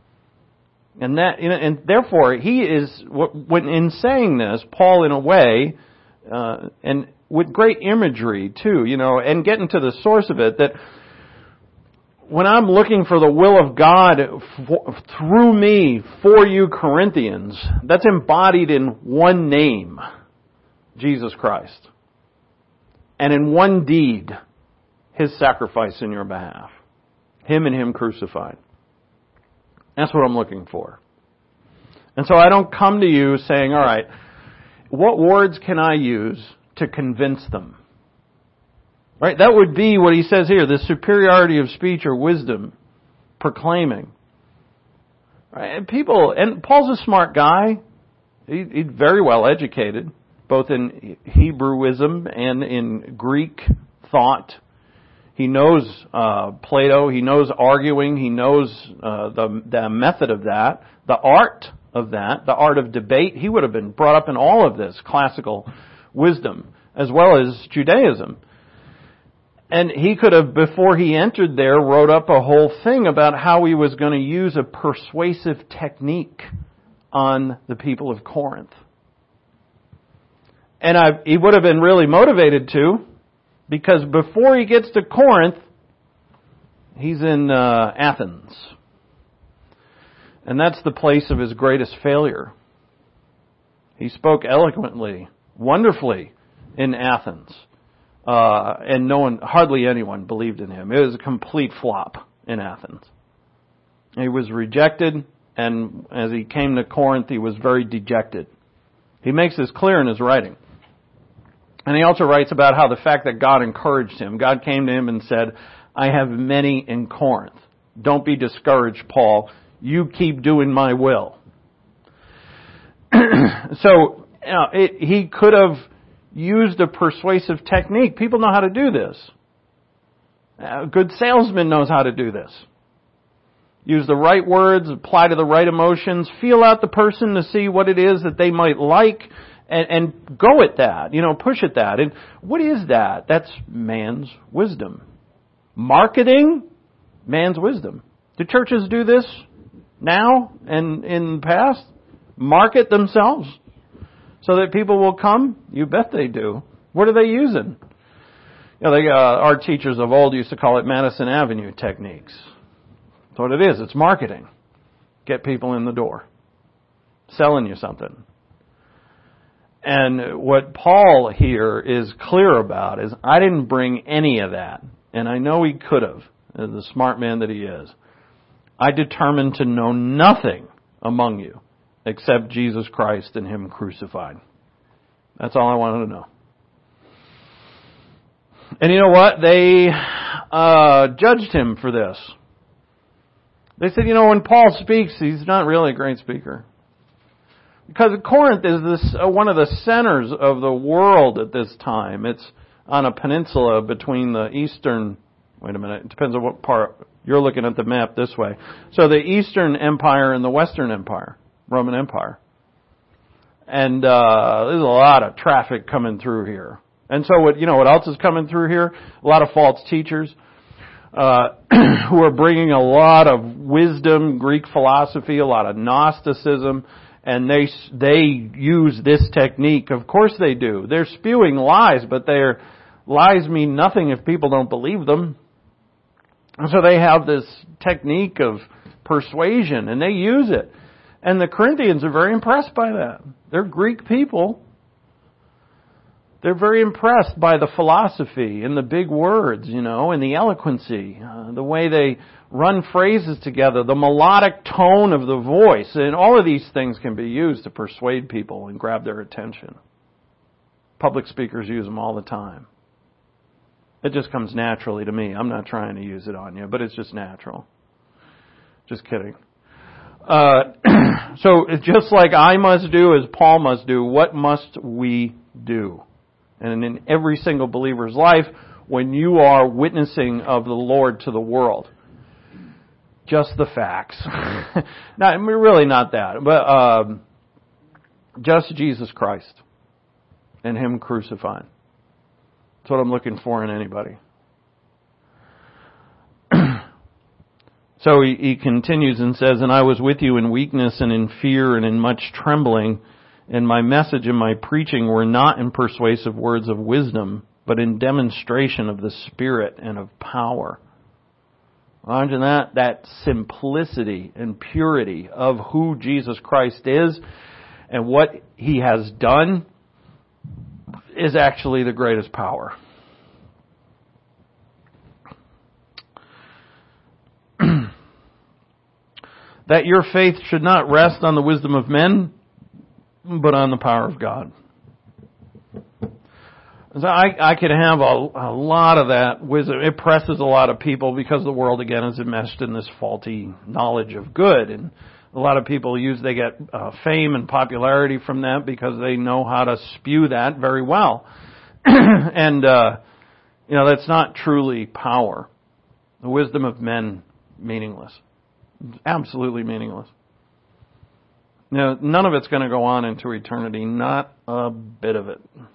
And therefore, he is, when in saying this, Paul in a way, and with great imagery too, and getting to the source of it, that when I'm looking for the will of God through me for you Corinthians, that's embodied in one name, Jesus Christ. And in one deed, His sacrifice in your behalf. Him and Him crucified. That's what I'm looking for. And so I don't come to you saying, all right, what words can I use to convince them? Right? That would be what he says here, the superiority of speech or wisdom, proclaiming. Right? And Paul's a smart guy. He's very well educated, both in Hebrewism and in Greek thought. He knows Plato. He knows arguing. He knows the method of that, the art of that, the art of debate. He would have been brought up in all of this classical wisdom, as well as Judaism. And he could have, before he entered there, wrote up a whole thing about how he was going to use a persuasive technique on the people of Corinth. And he would have been really motivated to, because before he gets to Corinth, he's in Athens. And that's the place of his greatest failure. He spoke eloquently, wonderfully in Athens. And hardly anyone believed in him. It was a complete flop in Athens. He was rejected, and as he came to Corinth, he was very dejected. He makes this clear in his writing. And he also writes about how the fact that God encouraged him. God came to him and said, I have many in Corinth. Don't be discouraged, Paul. You keep doing my will. So, he could have used a persuasive technique. People know how to do this. A good salesman knows how to do this. Use the right words, apply to the right emotions, feel out the person to see what it is that they might like, and go at that, push at that. And what is that? That's man's wisdom. Marketing, man's wisdom. Do churches do this now and in the past? Market themselves so that people will come? You bet they do. What are they using? Our teachers of old used to call it Madison Avenue techniques. That's what it is. It's marketing. Get people in the door. Selling you something. And what Paul here is clear about is, I didn't bring any of that. And I know he could have, as the smart man that he is. I determined to know nothing among you except Jesus Christ and Him crucified. That's all I wanted to know. And you know what? They judged him for this. They said, when Paul speaks, he's not really a great speaker. Because Corinth is one of the centers of the world at this time. It's on a peninsula between the eastern... Wait a minute. It depends on what part. You're looking at the map this way. So the Eastern Empire and the Western Empire, Roman Empire. And there's a lot of traffic coming through here. And so what else is coming through here? A lot of false teachers who are bringing a lot of wisdom, Greek philosophy, a lot of Gnosticism, and they use this technique. Of course they do. They're spewing lies, but their lies mean nothing if people don't believe them. And so they have this technique of persuasion, and they use it. And the Corinthians are very impressed by that. They're Greek people. They're very impressed by the philosophy and the big words, and the eloquency, the way they run phrases together, the melodic tone of the voice. And all of these things can be used to persuade people and grab their attention. Public speakers use them all the time. It just comes naturally to me. I'm not trying to use it on you, but it's just natural. Just kidding. So just like I must do, as Paul must do, what must we do? And in every single believer's life, when you are witnessing of the Lord to the world, just the facts. Really not that, but just Jesus Christ and Him crucified. That's what I'm looking for in anybody. So he continues and says, "And I was with you in weakness and in fear and in much trembling, and my message and my preaching were not in persuasive words of wisdom, but in demonstration of the Spirit and of power." Imagine that simplicity and purity of who Jesus Christ is and what He has done is actually the greatest power. That your faith should not rest on the wisdom of men, but on the power of God. So I could have a lot of that wisdom. It presses a lot of people because the world, again, is enmeshed in this faulty knowledge of good. And a lot of people they get fame and popularity from that because they know how to spew that very well. And, that's not truly power. The wisdom of men, meaningless. Absolutely meaningless. None of it's going to go on into eternity. Not a bit of it.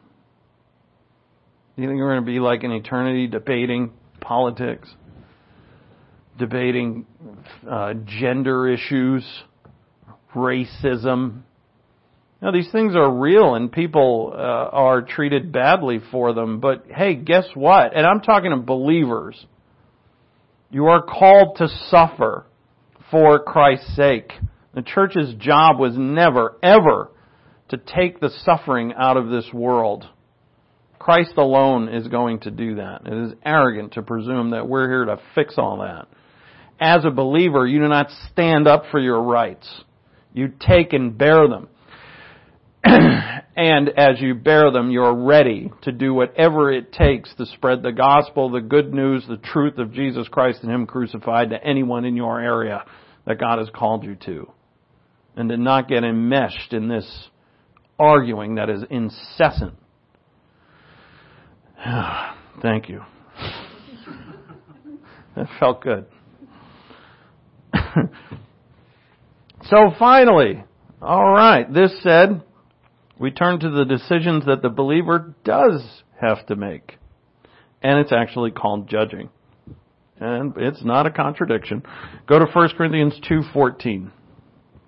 You think we're going to be like in eternity debating politics, debating gender issues, racism? These things are real and people are treated badly for them. But hey, guess what? And I'm talking to believers. You are called to suffer for Christ's sake. The church's job was never, ever to take the suffering out of this world. Christ alone is going to do that. It is arrogant to presume that we're here to fix all that. As a believer, you do not stand up for your rights. You take and bear them. And as you bear them, you're ready to do whatever it takes to spread the gospel, the good news, the truth of Jesus Christ and Him crucified to anyone in your area that God has called you to. And to not get enmeshed in this arguing that is incessant. Thank you. That felt good. So finally, all right, this said, we turn to the decisions that the believer does have to make. And it's actually called judging. And it's not a contradiction. Go to 1 Corinthians 2:14.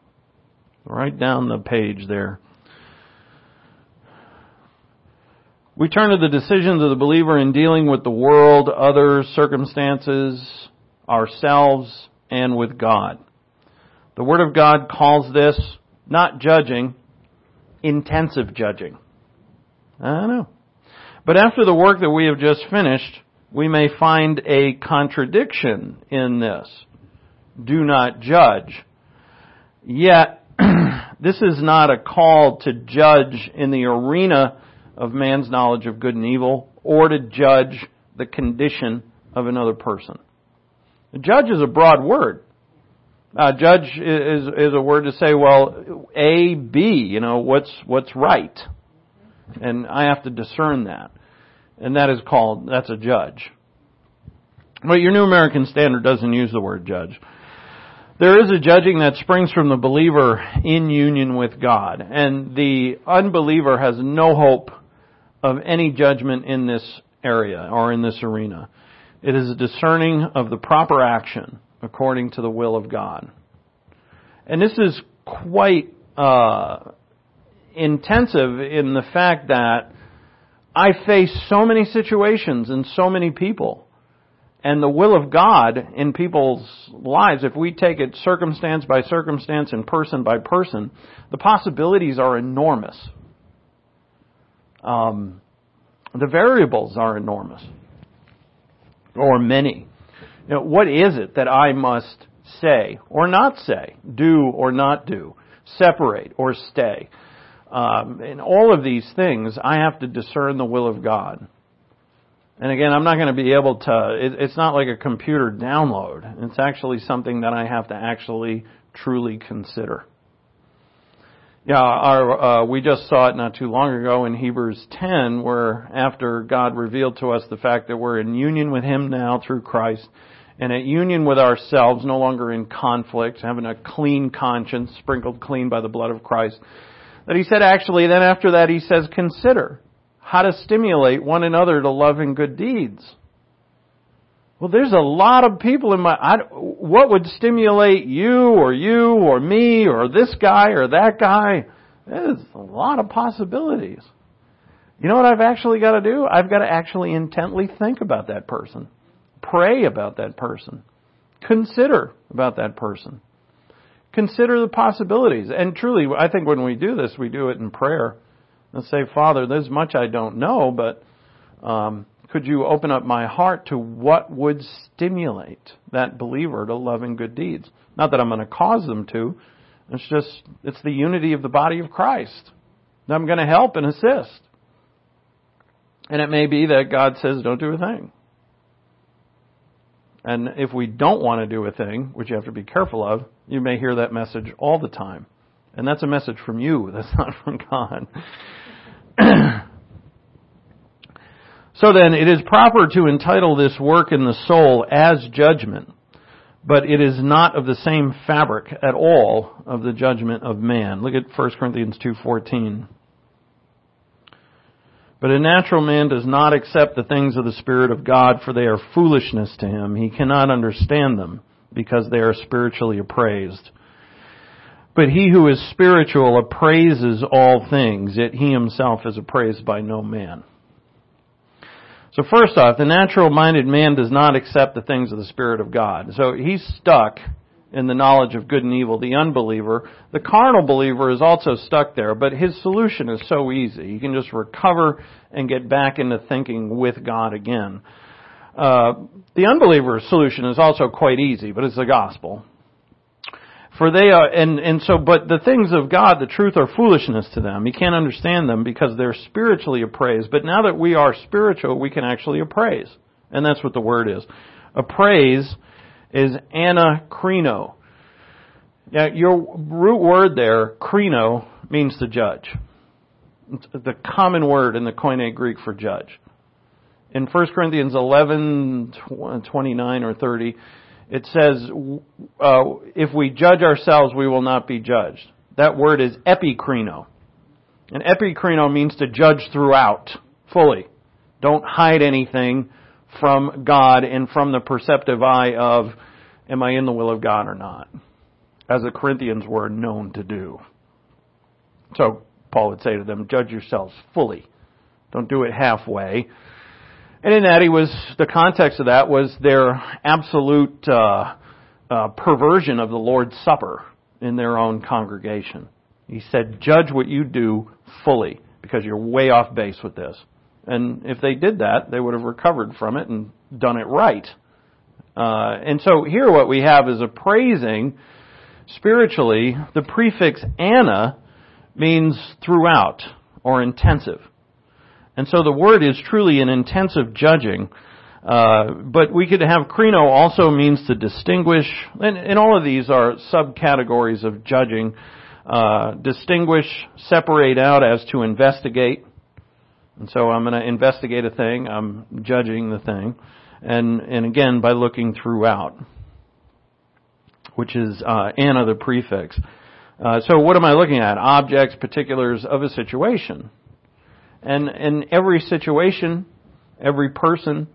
Right down the page there. We turn to the decisions of the believer in dealing with the world, others, circumstances, ourselves, and with God. The Word of God calls this not judging, intensive judging. I know. But after the work that we have just finished, we may find a contradiction in this. Do not judge. Yet, this is not a call to judge in the arena of man's knowledge of good and evil, or to judge the condition of another person. Judge is a broad word. Judge is a word to say, well, A, B, what's right. And I have to discern that. And that's a judge. But your New American Standard doesn't use the word judge. There is a judging that springs from the believer in union with God. And the unbeliever has no hope of any judgment in this area or in this arena. It is a discerning of the proper action according to the will of God. And this is quite intensive in the fact that I face so many situations and so many people. And the will of God in people's lives, if we take it circumstance by circumstance and person by person, the possibilities are enormous. The variables are enormous. Or many. What is it that I must say or not say, do or not do, separate or stay? In all of these things, I have to discern the will of God. And again, I'm not going to be able to, it's not like a computer download. It's actually something that I have to actually truly consider. Yeah, we just saw it not too long ago in Hebrews 10, where after God revealed to us the fact that we're in union with Him now through Christ, and at union with ourselves, no longer in conflict, having a clean conscience, sprinkled clean by the blood of Christ, that He said actually, then after that He says, consider how to stimulate one another to love and good deeds. Well, there's a lot of people what would stimulate you or me or this guy or that guy? There's a lot of possibilities. You know what I've actually got to do? I've got to actually intently think about that person. Pray about that person. Consider about that person. Consider the possibilities. And truly, I think when we do this, we do it in prayer. And say, Father, there's much I don't know, but could you open up my heart to what would stimulate that believer to love and good deeds? Not that I'm going to cause them to. It's the unity of the body of Christ. I'm going to help and assist. And it may be that God says, don't do a thing. And if we don't want to do a thing, which you have to be careful of, you may hear that message all the time. And that's a message from you. That's not from God. So then, it is proper to entitle this work in the soul as judgment, but it is not of the same fabric at all of the judgment of man. Look at 1 Corinthians 2:14. But a natural man does not accept the things of the Spirit of God, for they are foolishness to him. He cannot understand them, because they are spiritually appraised. But he who is spiritual appraises all things, yet he himself is appraised by no man. So first off, the natural-minded man does not accept the things of the Spirit of God. So he's stuck in the knowledge of good and evil, the unbeliever. The carnal believer is also stuck there, but his solution is so easy. He can just recover and get back into thinking with God again. The unbeliever's solution is also quite easy, but it's the gospel. For they are, but the things of God, the truth, are foolishness to them. You can't understand them because they're spiritually appraised. But now that we are spiritual, we can actually appraise. And that's what the word is. Appraise is anakrino. Now, your root word there, krino, means to judge. It's the common word in the Koine Greek for judge. In 1 Corinthians 11:29 or 30, it says, if we judge ourselves, we will not be judged. That word is epikrino. And epikrino means to judge throughout, fully. Don't hide anything from God and from the perceptive eye of, am I in the will of God or not? As the Corinthians were known to do. So Paul would say to them, judge yourselves fully. Don't do it halfway. And in that, the context of that was their absolute perversion of the Lord's Supper in their own congregation. He said, judge what you do fully, because you're way off base with this. And if they did that, they would have recovered from it and done it right. And so here what we have is appraising spiritually. The prefix ana means throughout or intensive. And so the word is truly an intensive judging. But we could have krino also means to distinguish. And all of these are subcategories of judging. Distinguish, separate out as to investigate. And so I'm going to investigate a thing. I'm judging the thing. And again, by looking throughout, which is ana, the prefix. So what am I looking at? Objects, particulars of a situation. And in every situation, every person,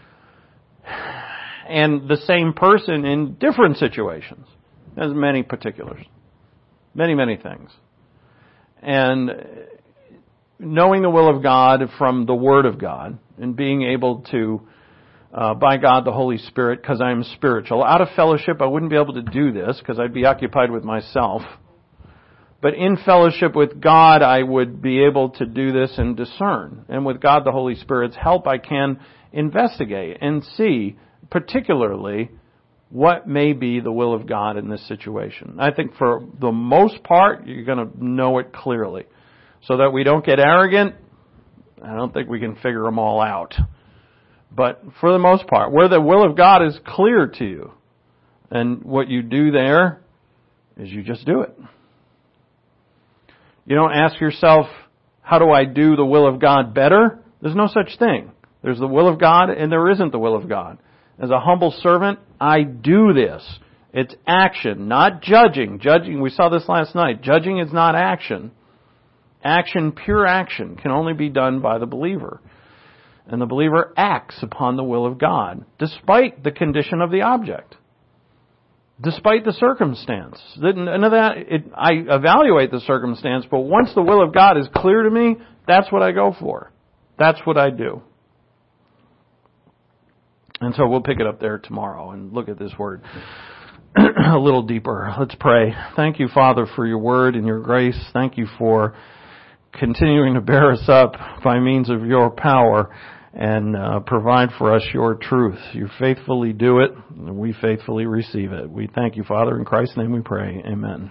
and the same person in different situations has many particulars. Many, many things. And knowing the will of God from the Word of God and being able to, by God the Holy Spirit, because I am spiritual. Out of fellowship, I wouldn't be able to do this because I'd be occupied with myself. But in fellowship with God, I would be able to do this and discern. And with God the Holy Spirit's help, I can investigate and see, particularly, what may be the will of God in this situation. I think for the most part, you're going to know it clearly. So that we don't get arrogant, I don't think we can figure them all out. But for the most part, where the will of God is clear to you, and what you do there is you just do it. You don't ask yourself, how do I do the will of God better? There's no such thing. There's the will of God and there isn't the will of God. As a humble servant, I do this. It's action, not judging. Judging, we saw this last night. Judging is not action. Action, pure action, can only be done by the believer. And the believer acts upon the will of God, despite the condition of the object. Despite the circumstance. None of that, I evaluate the circumstance, but once the will of God is clear to me, that's what I go for. That's what I do. And so we'll pick it up there tomorrow and look at this word a little deeper. Let's pray. Thank you, Father, for your word and your grace. Thank you for continuing to bear us up by means of your power and provide for us your truth. You faithfully do it, and we faithfully receive it. We thank you, Father. In Christ's name we pray. Amen.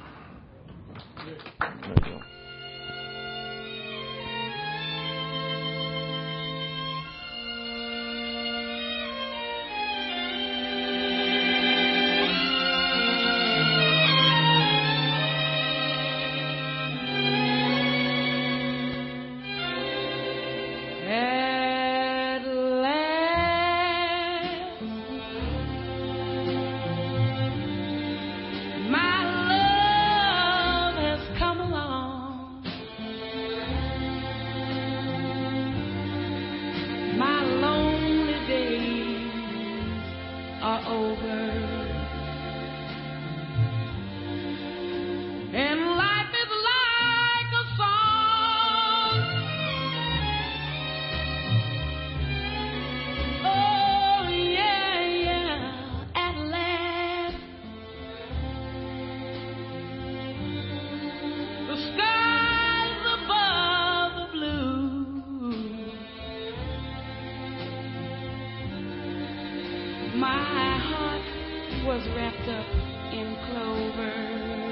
My heart was wrapped up in clover.